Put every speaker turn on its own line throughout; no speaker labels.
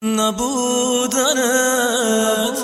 نبودنت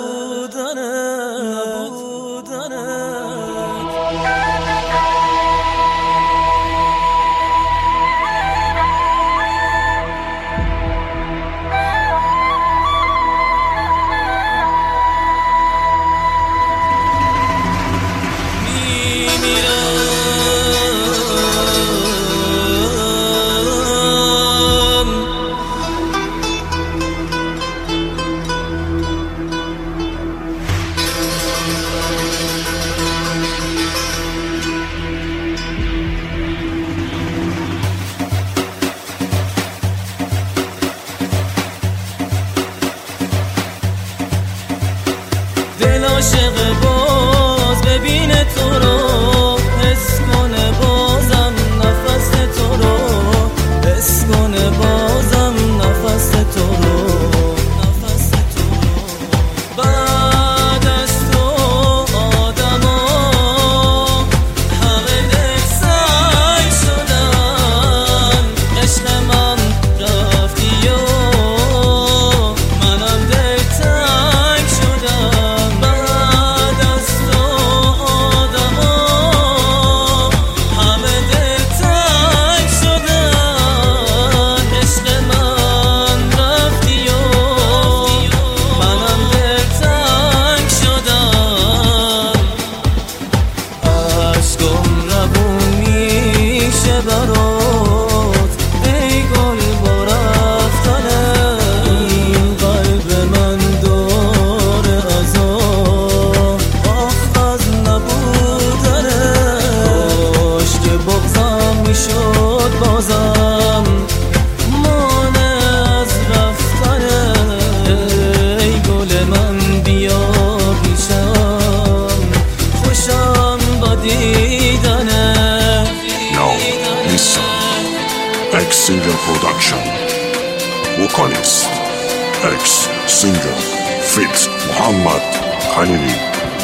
دل عاشق باز ببینه تو رو، حس کنه بازم نفس تو رو، حس کنه بازم نفس تو رو. بعد از تو آدما همه دل سنگ شدن، عشق من رفتی و منم دل تنگ شدم. برات ای گل با رفتنه، این قلب من داره عذاب آخ از نبودنه. کاش که بغضم میشد بازم مانع از رفتنه، ای گل من بیا پیشم خوشم با دیدنه.
X Singer Production. Vocalist X Singer Fit Muhammad Khalili.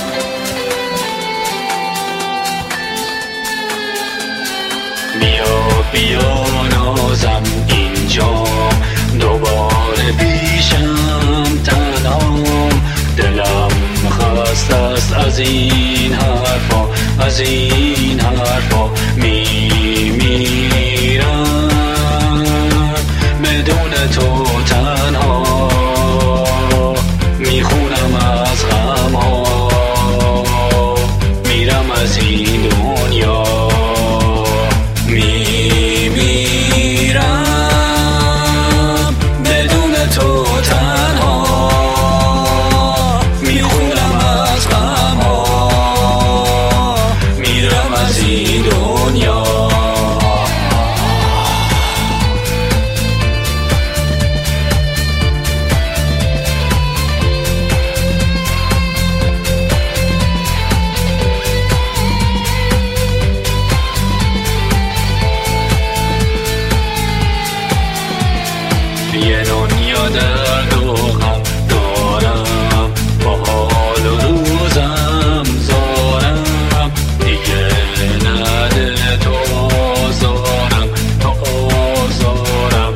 بیا نازم اینجا دوباره پیشم تنها، دلم خسته است از این حرفا، از این حرفا. میمیرم بدون تو تنها، میخونم از غم ها، میرم از این دنیا. میمیرم بدون تو تنها، میخونم از غم ها، میرم از این دنیا. یه دنیا درد و غم دارم، با حال و روزم زارم، دیگه نده تو آزارم، تو آزارم.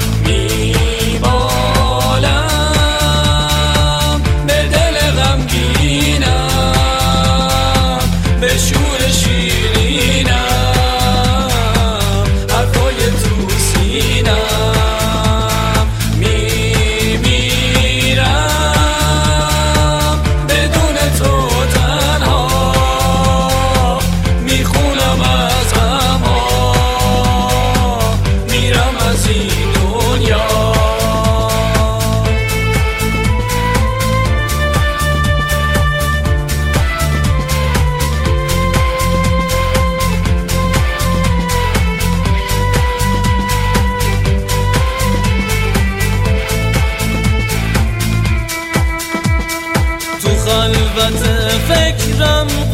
میبالم به دل غمگینم، به شور شیرینم، حرفای تو سینم.
خلوت فکرم